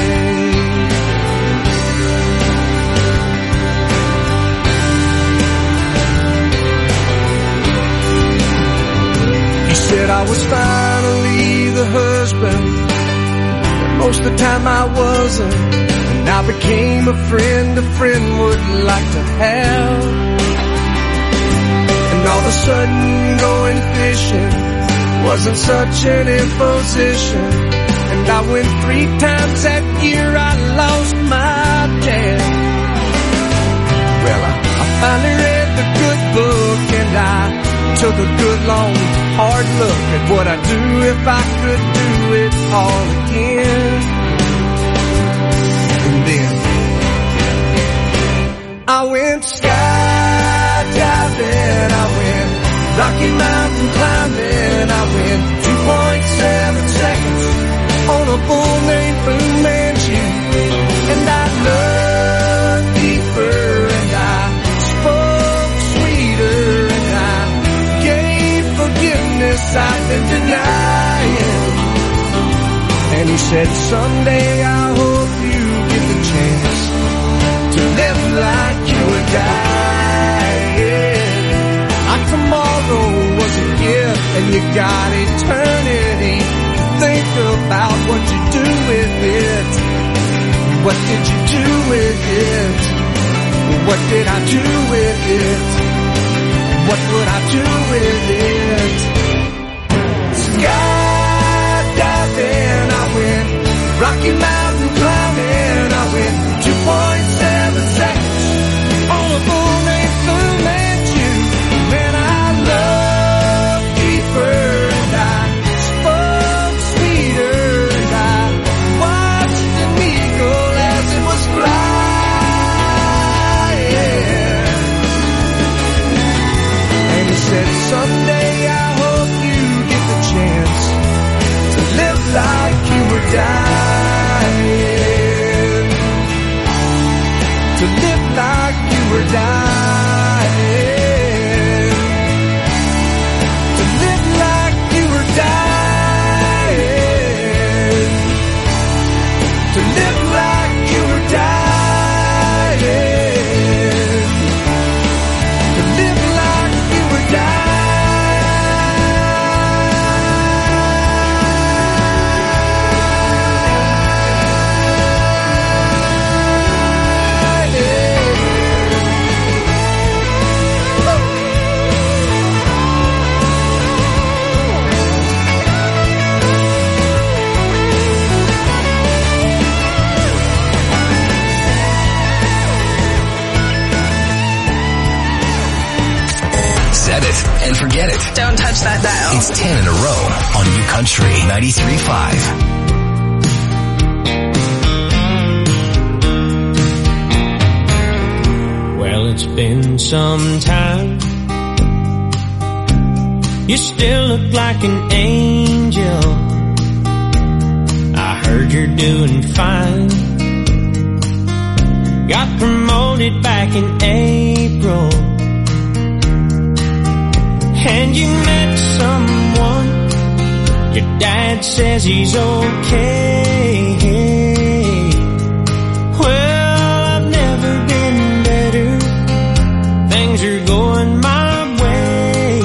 He said I was finally the husband, but most of the time I wasn't. And I became a friend a friend would like to have. And all of a sudden going fishing wasn't such an imposition. And I went three times that year, I lost my dad. Well, I, I finally read the good book, and I took a good long hard look at what I'd do if I could do it all again. And then I went skydiving, I went Rocky Mountain climbing, I went two point someday I hope you get the chance to live like you would die. Yeah. Like tomorrow was a gift and you got eternity. Think about what you do with it. What did you do with it? What did I do with it? What would I do with it? Skydiving, I went. Rocky Mountain climbing, I went. two point seven seconds on a bull named Fu Manchu. Man, I loved deeper and I spoke sweeter and I watched an eagle as it was flying. And he said, someday I hope you get the chance to live like you were dying. To live like you were dying. To live like you were dying. To live like you were dying. To live like you were dying. Set it and forget it. Don't touch that dial. It's ten in a row on New Country ninety-three point five. Well, it's been some time. You still look like an angel. I heard you're doing fine. Got promoted back in April. And you met someone. Your dad says he's okay. Well, I've never been better. Things are going my way.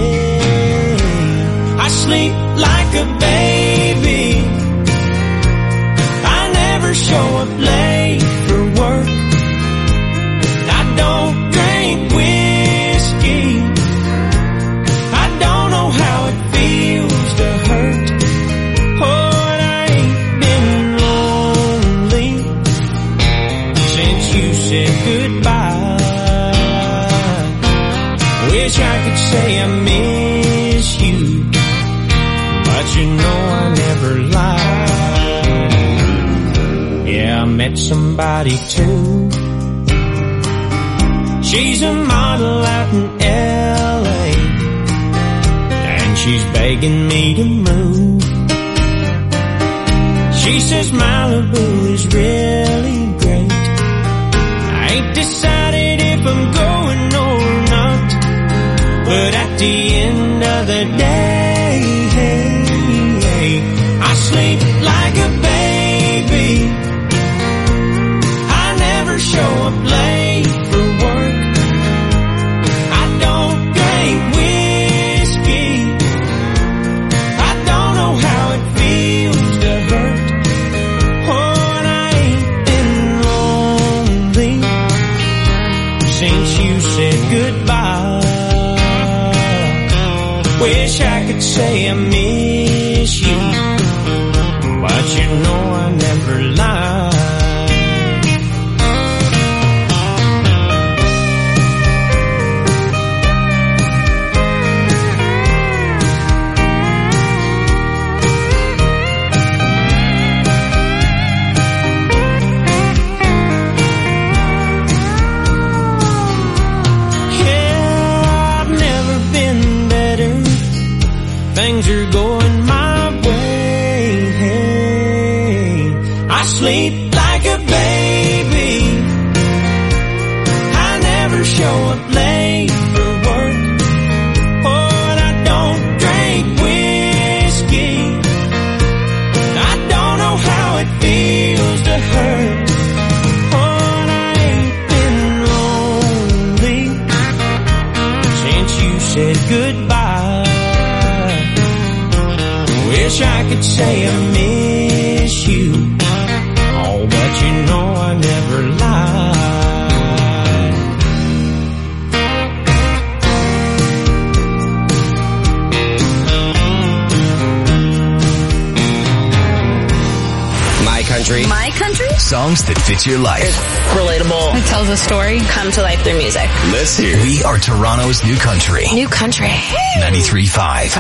I sleep like a baby. I never show up late for work. I don't drink whiskey. How it feels to hurt. Oh, and I ain't been lonely since you said goodbye. Wish I could say I miss you, but you know I never lied. Yeah, I met somebody too. She's a model out in L A. She's begging me to move. She says Malibu is really great. I ain't decided if I'm going or not, but at the end of the day, I sleep like a baby. I never show up late for work. I don't drink whiskey. How it feels to hurt. Oh, and I ain't been lonely since you said goodbye. Wish I could say I miss you, but you know I never lie. Things are going my way. I sleep like a baby. I never show up late for work. Oh, and I don't drink whiskey. I don't know how could say I miss you. Oh, but you know I never lied. My Country. My Country? Songs that fit your life. It's relatable. It tells a story. Come to life through music. Let's hear it. We are Toronto's new country. New country. ninety-three point five.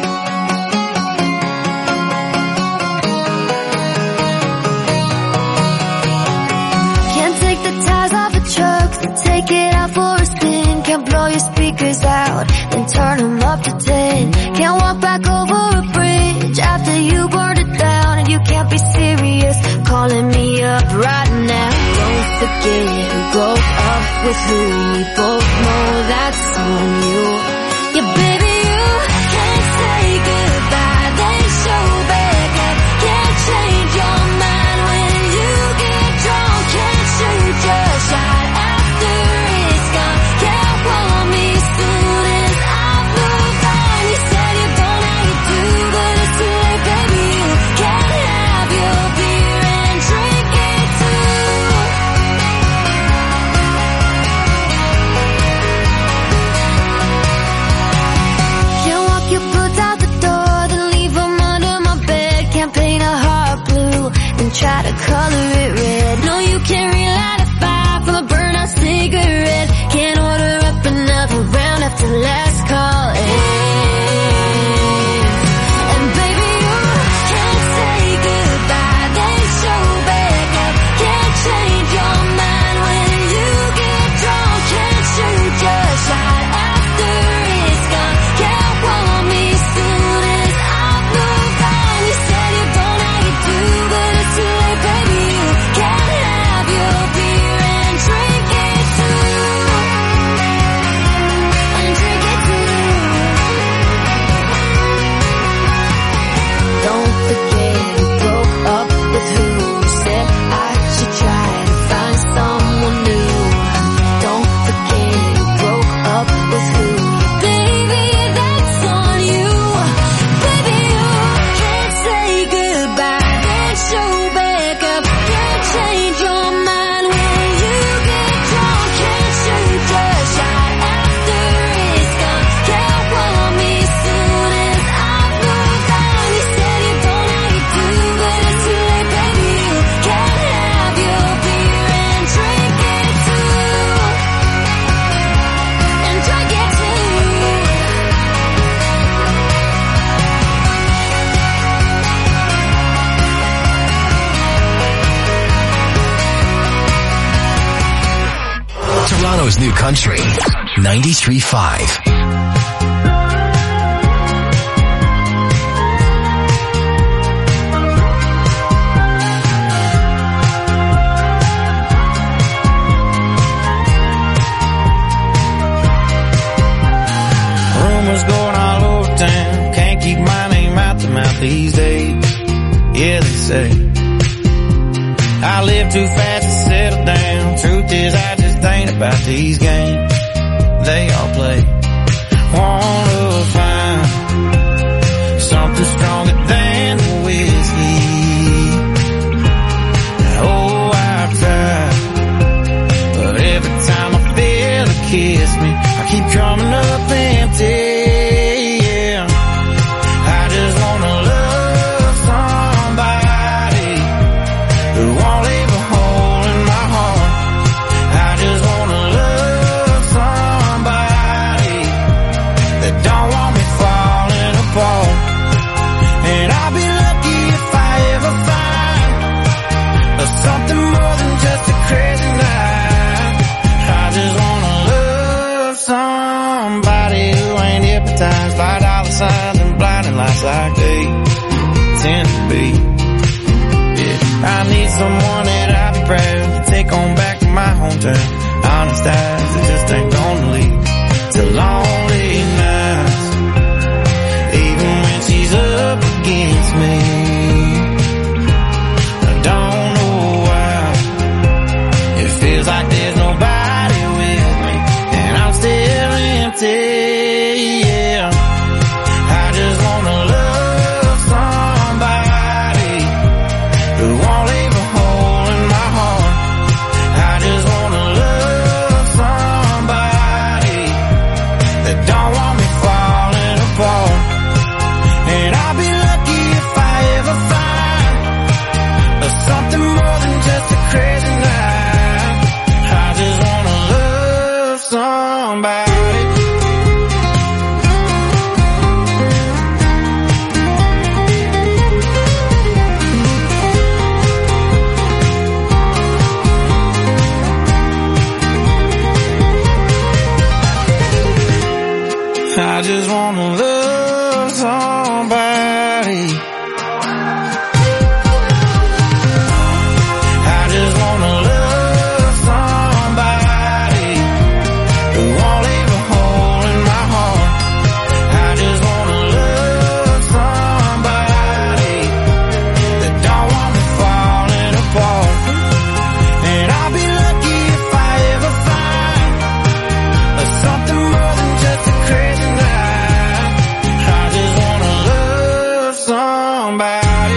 Can't take the tires off a truck, then take it out for a spin. Can't blow your speakers out, then turn them up to ten. Can't walk back over a bridge after you burned it down. And you can't be serious, calling me up right now. Don't forget who broke up with who. We both know that's on you. Yeah, baby, you can't say goodbye, then show back up. Can't change your mind when you get drunk. Can't shoot your shot after it's gone. Can't want me soon as I've moved on. You said you don't know how you do, but it's too late, baby. You can't have your beer and drink it too. Can't walk your boots out the door, then leave them under my bed. Can't paint a heart blue, then try to color it red. No, you can't relight a fire from a burnt out cigarette. Can't order up another round after last call ends. And baby, you can't say goodbye, then show back up. Can't change your mind when you get drunk. Can't shoot your shot after it's gone. Can't want me soon as I've moved on. You said you don't know how you do, but it's too late, baby. You can't have your beer and drink it too. And drink it too. Don't forget who broke up with who. Said I should try to find someone new. Don't forget who broke up with who. Baby, that's on you. Baby, you can't say goodbye, then show back up. Can't change your mind when you get drunk. Can't shoot your shot after it's gone. Can't want me soon as I've moved on. You said you don't know how you do, but it's too late, baby. You can't have your beer and drink it too. And drink it too. Toronto's new country. ninety-three point five. Rumors going all over town, can't keep my name out the mouth these days. Yeah, they say I live too fast to settle down. Truth is, I just ain't about these games they all play. Wanna find something stronger than whiskey. Oh, I've tried, but every time I feel a kiss me, I keep coming up empty. Yeah, I just wanna love somebody who won't leave a hole in my heart. I just wanna love somebody that don't want me falling apart. And I'll be lucky if I ever find something more than just a crazy night. I just wanna love somebody who ain't hypnotized by dollar signs and blinding lights like they tend to be. Yeah, I need someone that I'll be proud to take on back to my hometown. Honest eyes that just ain't gonna leave to lonely nights, even when she's up against me. I don't know why it feels like there's nobody with me, and I'm still empty. Yeah, I just wanna love somebody just wanna love somebody. I just wanna love somebody who won't leave a hole in my heart. I just wanna love somebody that don't want me falling apart. And I'll be lucky if I ever find something more than just a crazy night. I just wanna love somebody.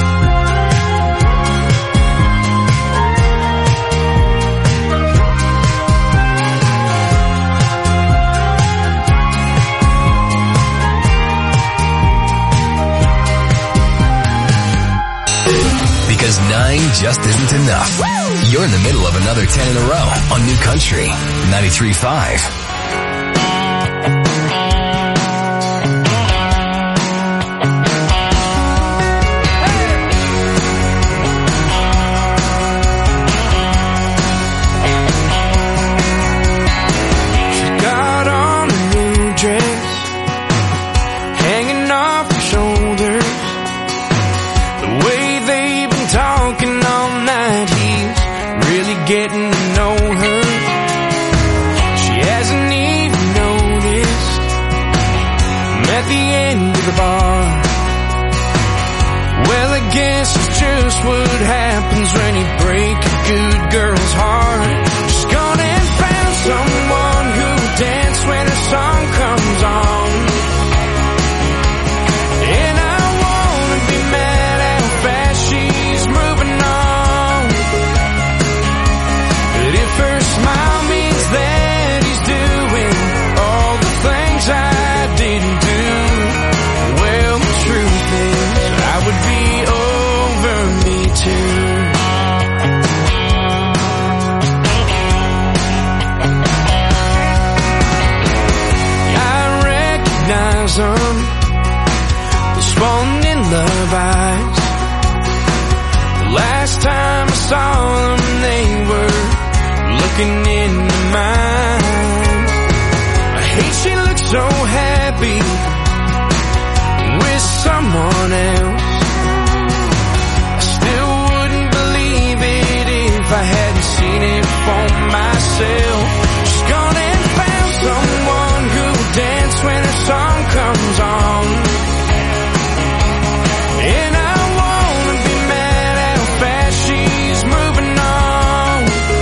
Because nine just isn't enough. You're in the middle of another ten in a row on New Country ninety-three point five. Got on a new dress, hanging off her shoulders. The way they've been talking all night, he's really getting to know her. She hasn't even noticed. I'm at the end of the bar. Well, I guess it's just what happens when you break a good girl's heart. She's gone and found someone who'll dance when her song comes on. And I wanna be mad at how fast she's moving on. But if her smile means that he's doing all the things I didn't do, well, the truth is I would be over me too. I recognize them, the swollen in love eyes. The last time I saw them, they were looking into mine. I hate she looks so happy with someone else. I still wouldn't believe it if I hadn't seen it for myself. She's gone and found someone who'll dance when her song comes on. And I wanna be mad at how fast she's moving on.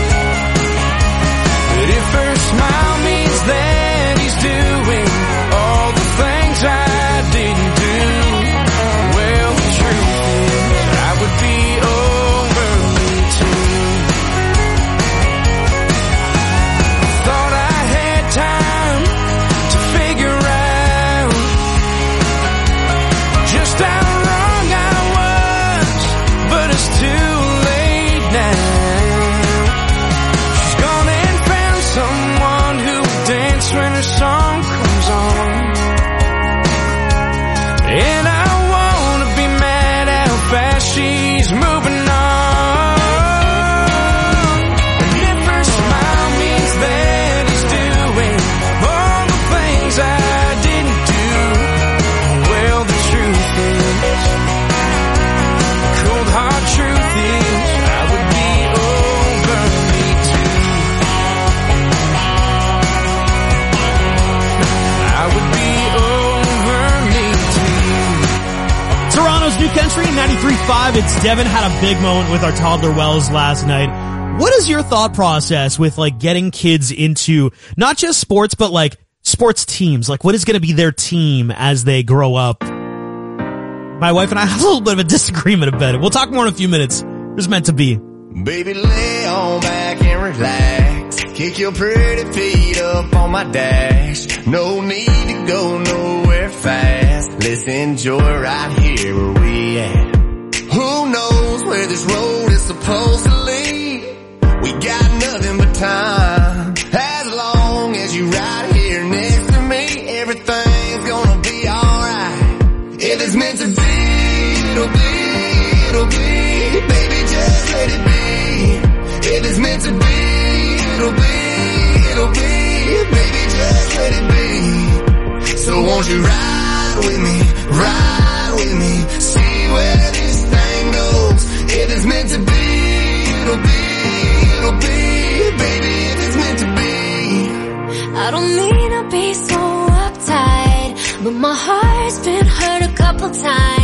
But if her smile means that he's doing all the things I didn't do, well, the truth is I would be over me too. Thought I had time to figure out just how wrong I was, but it's too late now. She's gone and found someone who'll dance when her song comes on. And I wanna be mad at how fast she's moving on. And if her smile means that he's doing all the things I didn't do, well, the truth is, cold hard truth is, I would be over me too. I would be over me too. Toronto's New Country ninety-three point five. It's Devin. Had a big moment with our toddler Wells last night. What is your thought process with like getting kids into not just sports, but like sports teams? Like what is going to be their team as they grow up? My wife and I have a little bit of a disagreement about it. We'll talk more in a few minutes. It was meant to be. Baby, lay on back and relax. Kick your pretty feet up on my dash. No need to go nowhere fast. Let's enjoy right here where we at. Who knows where this road is supposed to lead? We got nothing but time. As long as you right here next to me, everything's gonna be alright. If it's meant to be, it'll be, it'll be. Baby, just let it be. If it's meant to be, it'll be, it'll be. Baby, just let it be. So you ride with me, ride with me, see where this thing goes. If it's meant to be, it'll be, it'll be, baby, if it's meant to be. I don't mean to be so uptight, but my heart's been hurt a couple times.